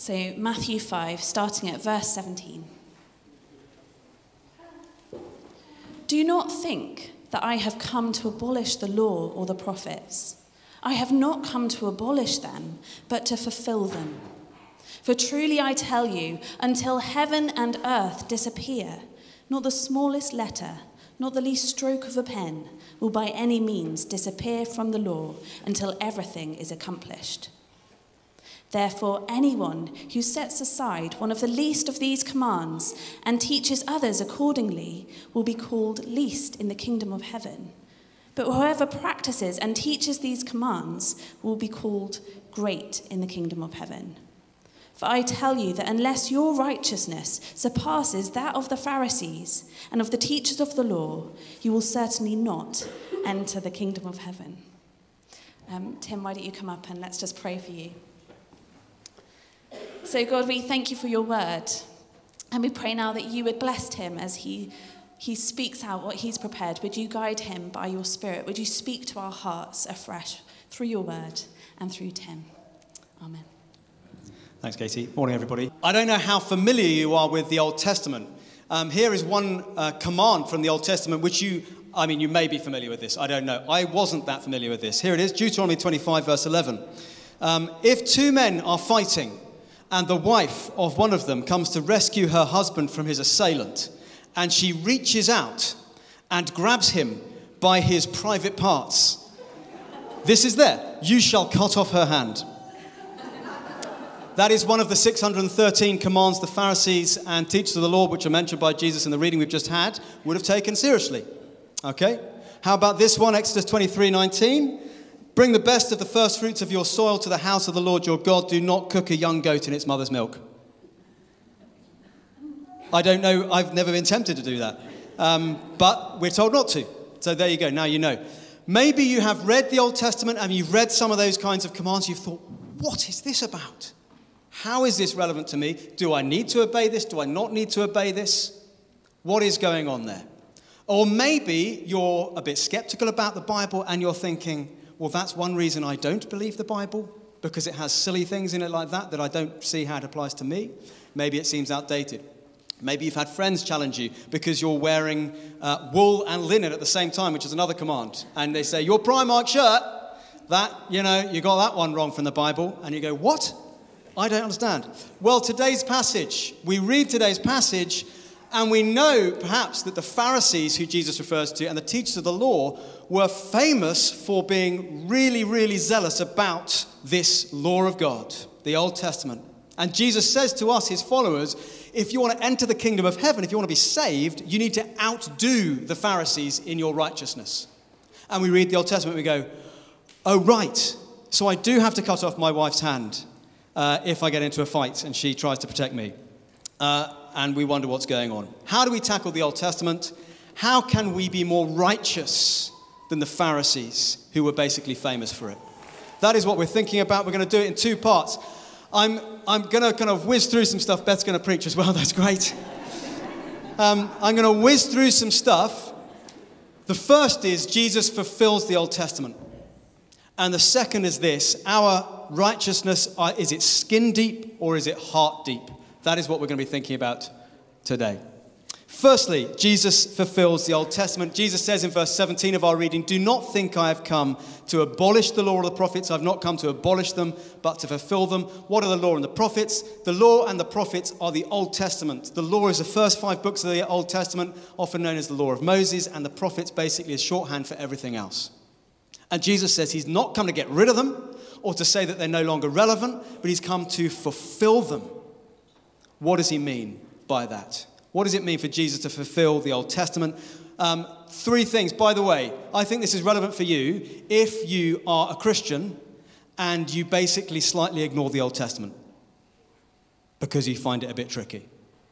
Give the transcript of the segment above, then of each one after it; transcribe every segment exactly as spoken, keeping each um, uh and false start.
So Matthew five, starting at verse seventeen. Do not think that I have come to abolish the law or the prophets. I have not come to abolish them, but to fulfill them. For truly I tell you, until heaven and earth disappear, not the smallest letter, not the least stroke of a pen, will by any means disappear from the law until everything is accomplished. Therefore, anyone who sets aside one of the least of these commands and teaches others accordingly will be called least in the kingdom of heaven. But whoever practices and teaches these commands will be called great in the kingdom of heaven. For I tell you that unless your righteousness surpasses that of the Pharisees and of the teachers of the law, you will certainly not enter the kingdom of heaven. Um, Tim, why don't you come up and let's just pray for you. So God, we thank you for your word. And we pray now that you would bless Tim as he, he speaks out what he's prepared. Would you guide him by your spirit? Would you speak to our hearts afresh through your word and through Tim? Amen. Thanks, Katie. Morning, everybody. I don't know how familiar you are with the Old Testament. Um, here is one uh, command from the Old Testament, which you, I mean, you may be familiar with this. I don't know. I wasn't that familiar with this. Here it is, Deuteronomy twenty-five, verse eleven. Um, if two men are fighting, and the wife of one of them comes to rescue her husband from his assailant, and she reaches out and grabs him by his private parts, this is there. You shall cut off her hand. That is one of the six hundred thirteen commands the Pharisees and teachers of the law, which are mentioned by Jesus in the reading we've just had, would have taken seriously. Okay? How about this one, Exodus twenty-three nineteen? Bring the best of the first fruits of your soil to the house of the Lord your God. Do not cook a young goat in its mother's milk. I don't know. I've never been tempted to do that. Um, but we're told not to. So there you go. Now you know. Maybe you have read the Old Testament and you've read some of those kinds of commands. You've thought, what is this about? How is this relevant to me? Do I need to obey this? Do I not need to obey this? What is going on there? Or maybe you're a bit skeptical about the Bible and you're thinking, well, that's one reason I don't believe the Bible, because it has silly things in it like that that I don't see how it applies to me. Maybe it seems outdated. Maybe you've had friends challenge you because you're wearing uh, wool and linen at the same time, which is another command. And they say, your Primark shirt, that, you know, you got that one wrong from the Bible. And you go, what? I don't understand. Well, today's passage, we read today's passage, and we know perhaps that the Pharisees, who Jesus refers to, and the teachers of the law were famous for being really, really zealous about this law of God, the Old Testament. And Jesus says to us, his followers, if you want to enter the kingdom of heaven, if you want to be saved, you need to outdo the Pharisees in your righteousness. And we read the Old Testament and we go, oh, right, so I do have to cut off my wife's hand uh, if I get into a fight and she tries to protect me. Uh, and we wonder what's going on. How do we tackle the Old Testament? How can we be more righteous than the Pharisees, who were basically famous for it? That is what we're thinking about. We're going to do it in two parts. I'm I'm going to kind of whiz through some stuff. Beth's going to preach as well. That's great. Um, I'm going to whiz through some stuff. The first is Jesus fulfills the Old Testament. And the second is this. Our righteousness, uh, is it skin deep or is it heart deep? That is what we're going to be thinking about today. Firstly, Jesus fulfills the Old Testament. Jesus says in verse seventeen of our reading, do not think I have come to abolish the law or the prophets. I've not come to abolish them, but to fulfill them. What are the law and the prophets? The law and the prophets are the Old Testament. The law is the first five books of the Old Testament, often known as the law of Moses, and the prophets basically is shorthand for everything else. And Jesus says he's not come to get rid of them or to say that they're no longer relevant, but he's come to fulfill them. What does he mean by that? What does it mean for Jesus to fulfill the Old Testament? Um, three things. By the way, I think this is relevant for you if you are a Christian and you basically slightly ignore the Old Testament because you find it a bit tricky.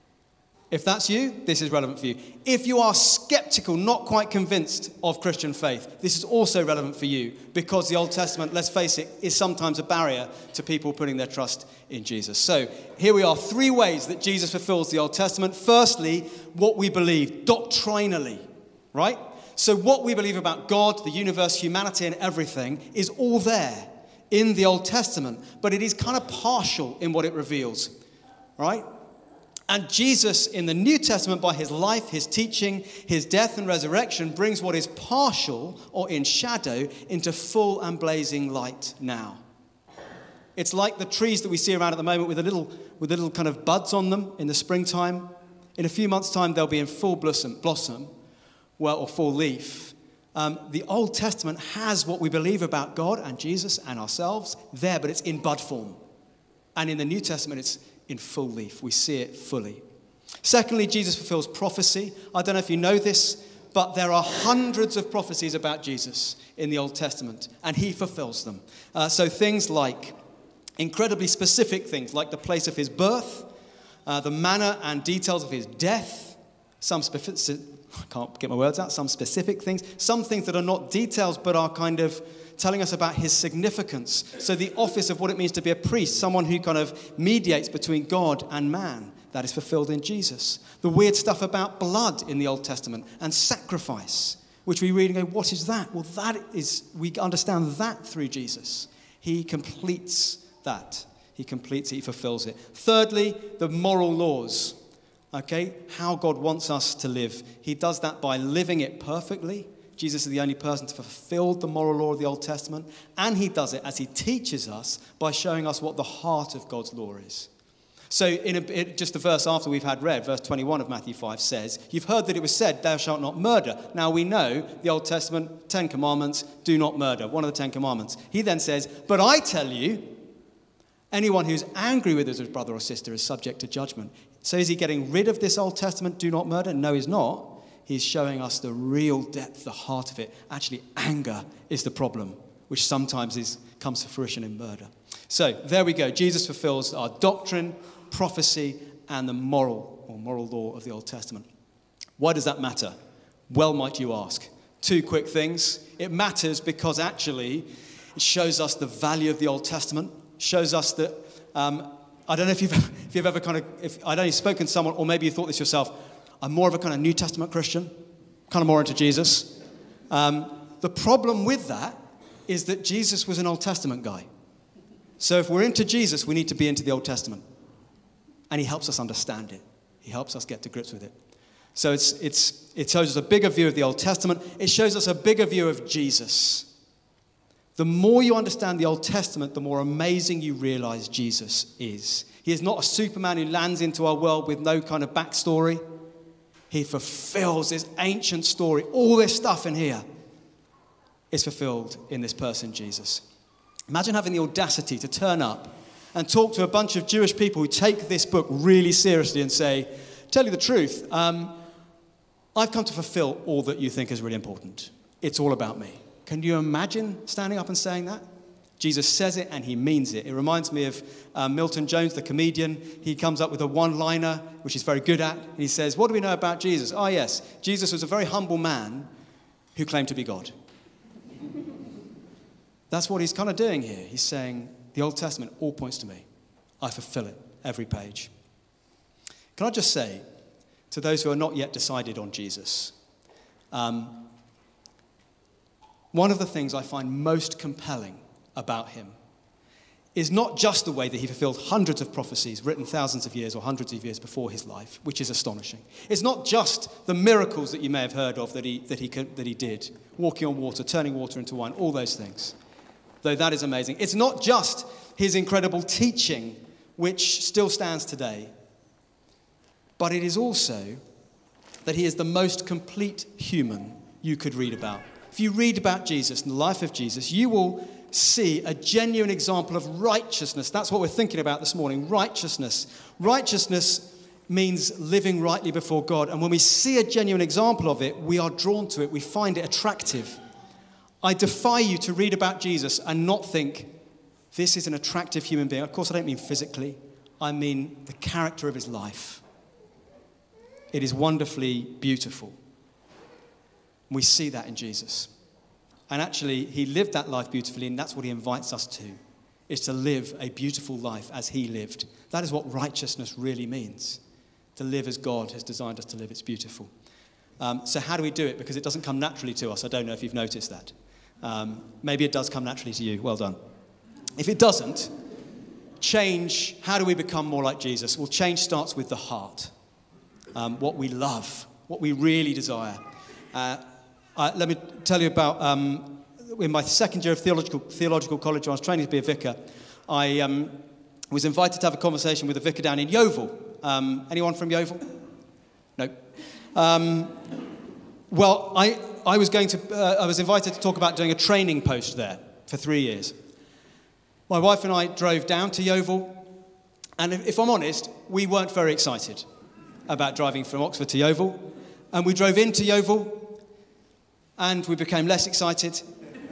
If that's you, this is relevant for you. If you are skeptical, not quite convinced of Christian faith, this is also relevant for you because the Old Testament, let's face it, is sometimes a barrier to people putting their trust in Jesus. So here we are, three ways that Jesus fulfills the Old Testament. Firstly, what we believe doctrinally, right? So what we believe about God, the universe, humanity, and everything is all there in the Old Testament, but it is kind of partial in what it reveals, right? And Jesus in the New Testament, by his life, his teaching, his death and resurrection, brings what is partial or in shadow into full and blazing light now. It's like the trees that we see around at the moment with a little, with little kind of buds on them in the springtime. In a few months' time, they'll be in full blossom, blossom well, or full leaf. Um, the Old Testament has what we believe about God and Jesus and ourselves there, but it's in bud form. And in the New Testament, it's in full leaf. We see it fully. Secondly, Jesus fulfills prophecy. I don't know if you know this, but there are hundreds of prophecies about Jesus in the Old Testament, and he fulfills them. Uh, so things like incredibly specific things, like the place of his birth, uh, the manner and details of his death, some specific, I can't get my words out, some specific things, some things that are not details but are kind of telling us about his significance. So the office of what it means to be a priest, someone who kind of mediates between God and man, that is fulfilled in Jesus. The weird stuff about blood in the Old Testament and sacrifice, which we read and go, what is that? Well, that is, we understand that through Jesus. He completes that. He completes it, he fulfills it. Thirdly, the moral laws. Okay, how God wants us to live. He does that by living it perfectly. Jesus is the only person to fulfill the moral law of the Old Testament, and he does it as he teaches us by showing us what the heart of God's law is. So in, a, in just the verse after we've had read, verse twenty-one of Matthew five says, you've heard that it was said, thou shalt not murder. Now we know the Old Testament, Ten Commandments, do not murder, one of the Ten Commandments. He then says, but I tell you, anyone who's angry with his brother or sister is subject to judgment. So is he getting rid of this Old Testament, do not murder? No, he's not. He's showing us the real depth, the heart of it. Actually, anger is the problem, which sometimes is, comes to fruition in murder. So there we go. Jesus fulfills our doctrine, prophecy, and the moral or moral law of the Old Testament. Why does that matter? Well, might you ask. Two quick things. It matters because actually it shows us the value of the Old Testament. It shows us that, um, I don't know if you've, if you've ever kind of, if I don't know, you've spoken to someone, or maybe you thought this yourself, I'm more of a kind of New Testament Christian, kind of more into Jesus. Um, the problem with that is that Jesus was an Old Testament guy. So if we're into Jesus, we need to be into the Old Testament. And he helps us understand it. He helps us get to grips with it. So it's, it's, it shows us a bigger view of the Old Testament. It shows us a bigger view of Jesus. The more you understand the Old Testament, the more amazing you realize Jesus is. He is not a Superman who lands into our world with no kind of backstory. He fulfills this ancient story. All this stuff in here is fulfilled in this person, Jesus. Imagine having the audacity to turn up and talk to a bunch of Jewish people who take this book really seriously and say, tell you the truth, um, I've come to fulfill all that you think is really important. It's all about me. Can you imagine standing up and saying that? Jesus says it and he means it. It reminds me of uh, Milton Jones, the comedian. He comes up with a one-liner, which he's very good at. And he says, what do we know about Jesus? Ah, yes, Jesus was a very humble man who claimed to be God. That's what he's kind of doing here. He's saying, the Old Testament all points to me. I fulfill it, every page. Can I just say, to those who are not yet decided on Jesus, um, one of the things I find most compelling about him is not just the way that he fulfilled hundreds of prophecies written thousands of years or hundreds of years before his life, which is astonishing. It's not just the miracles that you may have heard of that he, that he, could, that he did, walking on water, turning water into wine, all those things, though that is amazing. It's not just his incredible teaching, which still stands today, but it is also that he is the most complete human you could read about. If you read about Jesus and the life of Jesus, you will see a genuine example of righteousness. That's what we're thinking about this morning, righteousness. Righteousness means living rightly before God. And when we see a genuine example of it, we are drawn to it. We find it attractive. I defy you to read about Jesus and not think, this is an attractive human being. Of course, I don't mean physically. I mean the character of his life. It is wonderfully beautiful. We see that in Jesus. And actually, he lived that life beautifully, and that's what he invites us to, is to live a beautiful life as he lived. That is what righteousness really means, to live as God has designed us to live. It's beautiful. Um, so how do we do it? Because it doesn't come naturally to us. I don't know if you've noticed that. Um, maybe it does come naturally to you. Well done. If it doesn't, change, how do we become more like Jesus? Well, change starts with the heart. Um, what we love, what we really desire. Uh, I, let me tell you about, um, in my second year of theological, theological college, I was training to be a vicar. I um, was invited to have a conversation with a vicar down in Yeovil. Um, anyone from Yeovil? No. Um, well, I, I was going to, uh, I was invited to talk about doing a training post there for three years. My wife and I drove down to Yeovil, and if, if I'm honest, we weren't very excited about driving from Oxford to Yeovil. And we drove into Yeovil, and we became less excited.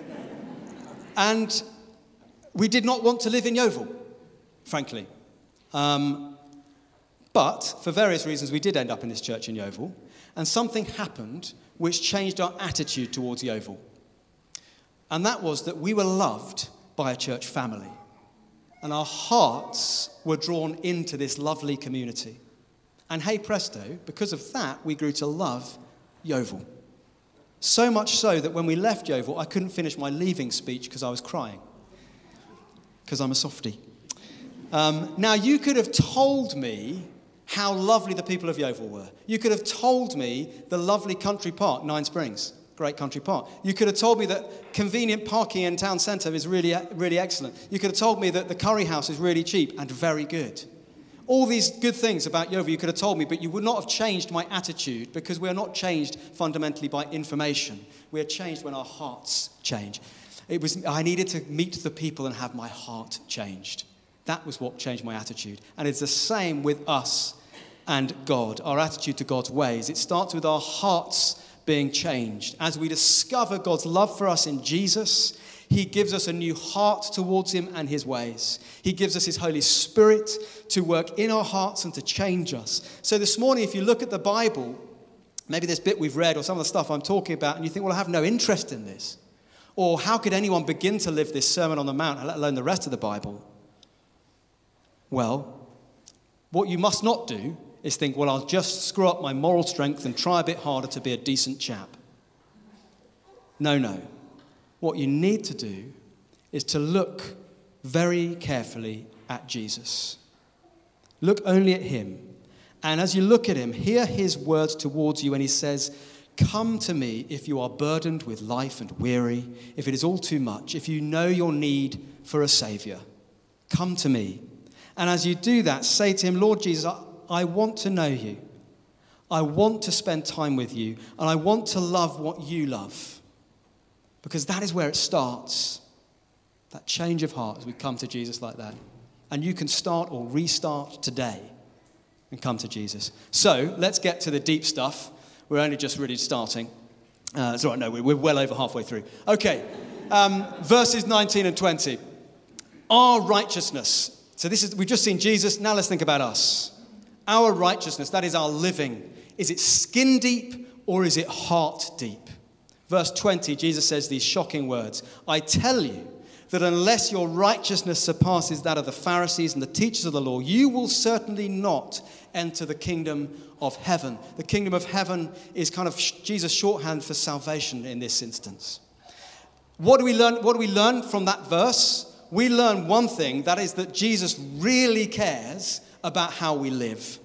And we did not want to live in Yeovil, frankly. Um, but for various reasons, we did end up in this church in Yeovil, and something happened which changed our attitude towards Yeovil. And that was that we were loved by a church family. And our hearts were drawn into this lovely community. And hey presto, because of that, we grew to love Yeovil. So much so that when we left Yeovil, I couldn't finish my leaving speech because I was crying. Because I'm a softie. Um, now, you could have told me how lovely the people of Yeovil were. You could have told me the lovely country park, Nine Springs. Great country park. You could have told me that convenient parking in town centre is really, really excellent. You could have told me that the curry house is really cheap and very good. All these good things about Yeovil you could have told me, but you would not have changed my attitude, because we are not changed fundamentally by information. We are changed when our hearts change. It was, I needed to meet the people and have my heart changed. That was what changed my attitude. And it's the same with us and God, our attitude to God's ways. It starts with our hearts being changed. As we discover God's love for us in Jesus, he gives us a new heart towards him and his ways. He gives us his Holy Spirit to work in our hearts and to change us. So this morning, if you look at the Bible, maybe this bit we've read or some of the stuff I'm talking about, and you think, well, I have no interest in this. Or how could anyone begin to live this Sermon on the Mount, let alone the rest of the Bible? Well, what you must not do is think, well, I'll just screw up my moral strength and try a bit harder to be a decent chap. No, no. What you need to do is to look very carefully at Jesus. Look only at him. And as you look at him, hear his words towards you when he says, come to me if you are burdened with life and weary, if it is all too much, if you know your need for a saviour. Come to me. And as you do that, say to him, Lord Jesus, I, I want to know you. I want to spend time with you. And I want to love what you love. Because that is where it starts. That change of heart as we come to Jesus like that. And you can start or restart today and come to Jesus. So let's get to the deep stuff. We're only just really starting. Uh, it's all right, no, we're well over halfway through. Okay, um, verses nineteen and twenty. Our righteousness. So this is, we've just seen Jesus. Now let's think about us. Our righteousness, that is our living. Is it skin deep or is it heart deep? Verse twenty, Jesus says these shocking words. I tell you that unless your righteousness surpasses that of the Pharisees and the teachers of the law, you will certainly not enter the kingdom of heaven. The kingdom of heaven is kind of Jesus' shorthand for salvation in this instance. What do we learn? What do we learn from that verse? We learn one thing, that is that Jesus really cares about how we live.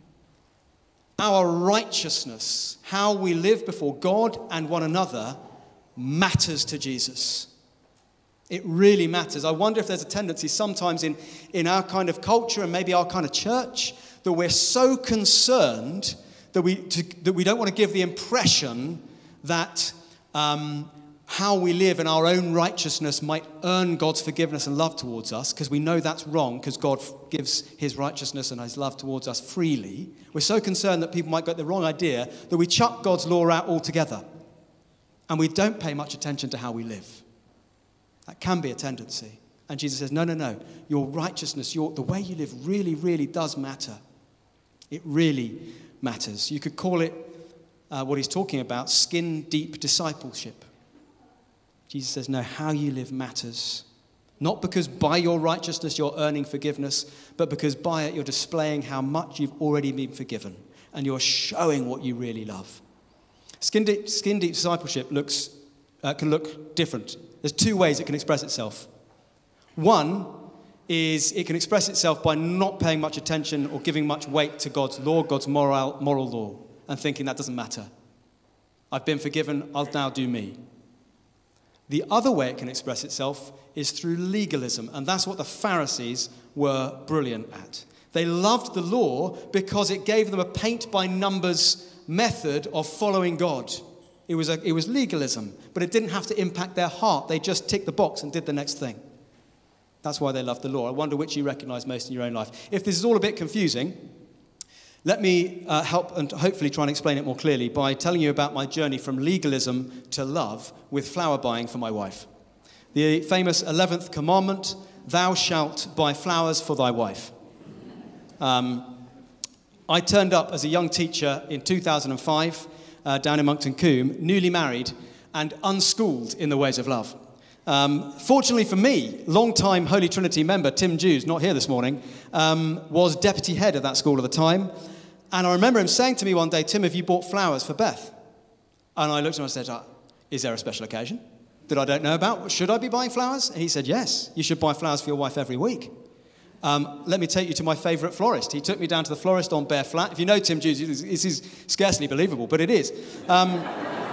Our righteousness, how we live before God and one another, matters to Jesus. It really matters. I wonder if there's a tendency sometimes in, in our kind of culture and maybe our kind of church that we're so concerned that we, to, that we don't want to give the impression that um, how we live in our own righteousness might earn God's forgiveness and love towards us, because we know that's wrong, because God gives his righteousness and his love towards us freely. We're so concerned that people might get the wrong idea that we chuck God's law out altogether and we don't pay much attention to how we live. That can be a tendency. And Jesus says, no, no, no. Your righteousness, your, the way you live really, really does matter. It really matters. You could call it, uh, what he's talking about, skin-deep discipleship. Jesus says, no, how you live matters. Not because by your righteousness you're earning forgiveness, but because by it you're displaying how much you've already been forgiven. And you're showing what you really love. Skin-deep, skin-deep discipleship looks, uh, can look different. There's two ways it can express itself. One is it can express itself by not paying much attention or giving much weight to God's law, God's moral, moral law, and thinking that doesn't matter. I've been forgiven, I'll now do me. The other way it can express itself is through legalism, and that's what the Pharisees were brilliant at. They loved the law because it gave them a paint-by-numbers method of following God. It was, a, it was legalism, but it didn't have to impact their heart. They just ticked the box and did the next thing. That's why they loved the law. I wonder which you recognize most in your own life. If this is all a bit confusing, let me uh, help and hopefully try and explain it more clearly by telling you about my journey from legalism to love with flower buying for my wife. The famous eleventh commandment, thou shalt buy flowers for thy wife. Um, I turned up as a young teacher in two thousand five uh, down in Monkton Combe, newly married and unschooled in the ways of love. Um, fortunately for me, long-time Holy Trinity member Tim Jews, not here this morning, um, was deputy head of that school at the time. And I remember him saying to me one day, Tim, have you bought flowers for Beth? And I looked at him and I said, oh, is there a special occasion that I don't know about? Should I be buying flowers? And he said, yes, you should buy flowers for your wife every week. Um, let me take you to my favourite florist. He took me down to the florist on Bear Flat. If you know Tim Jews, this is scarcely believable, but it is. Um,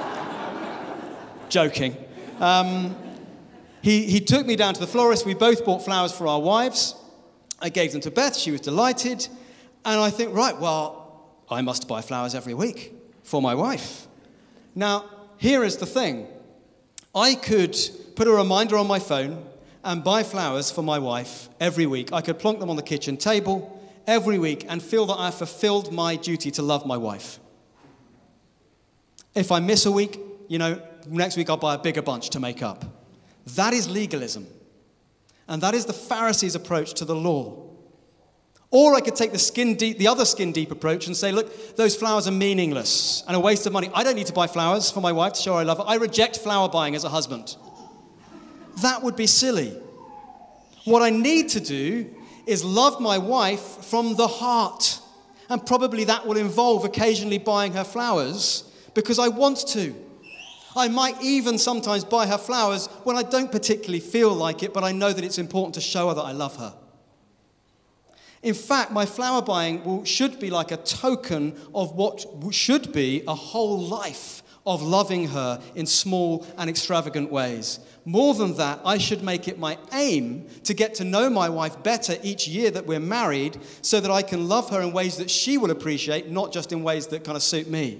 joking. Um, He, he took me down to the florist. We both bought flowers for our wives. I gave them to Beth. She was delighted. And I think, right, well, I must buy flowers every week for my wife. Now, here is the thing. I could put a reminder on my phone and buy flowers for my wife every week. I could plonk them on the kitchen table every week and feel that I fulfilled my duty to love my wife. If I miss a week, you know, next week I'll buy a bigger bunch to make up. That is legalism. And that is the Pharisees' approach to the law. Or I could take the skin deep, the other skin deep approach and say, look, those flowers are meaningless and a waste of money. I don't need to buy flowers for my wife to show her I love her. I reject flower buying as a husband. That would be silly. What I need to do is love my wife from the heart. And probably that will involve occasionally buying her flowers because I want to. I might even sometimes buy her flowers when I don't particularly feel like it, but I know that it's important to show her that I love her. In fact, my flower buying will, should be like a token of what should be a whole life of loving her in small and extravagant ways. More than that, I should make it my aim to get to know my wife better each year that we're married so that I can love her in ways that she will appreciate, not just in ways that kind of suit me.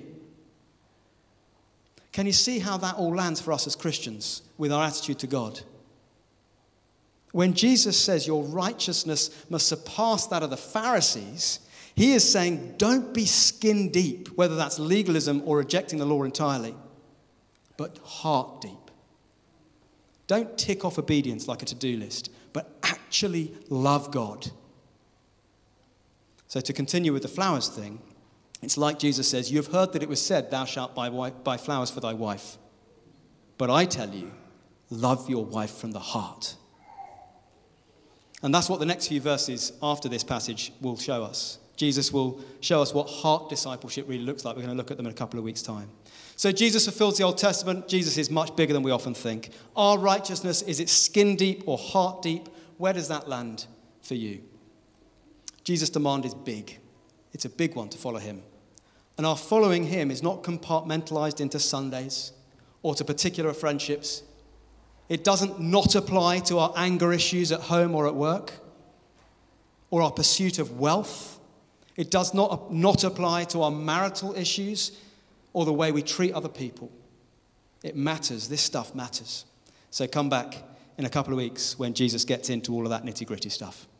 Can you see how that all lands for us as Christians with our attitude to God? When Jesus says your righteousness must surpass that of the Pharisees, he is saying don't be skin deep, whether that's legalism or rejecting the law entirely, but heart deep. Don't tick off obedience like a to-do list, but actually love God. So to continue with the flowers thing, it's like Jesus says, you have heard that it was said, thou shalt buy, buy flowers for thy wife. But I tell you, love your wife from the heart. And that's what the next few verses after this passage will show us. Jesus will show us what heart discipleship really looks like. We're going to look at them in a couple of weeks' time. So Jesus fulfills the Old Testament. Jesus is much bigger than we often think. Our righteousness, is it skin deep or heart deep? Where does that land for you? Jesus' demand is big. It's a big one to follow him. And our following him is not compartmentalized into Sundays or to particular friendships. It doesn't not apply to our anger issues at home or at work or our pursuit of wealth. It does not not apply to our marital issues or the way we treat other people. It matters. This stuff matters. So come back in a couple of weeks when Jesus gets into all of that nitty-gritty stuff.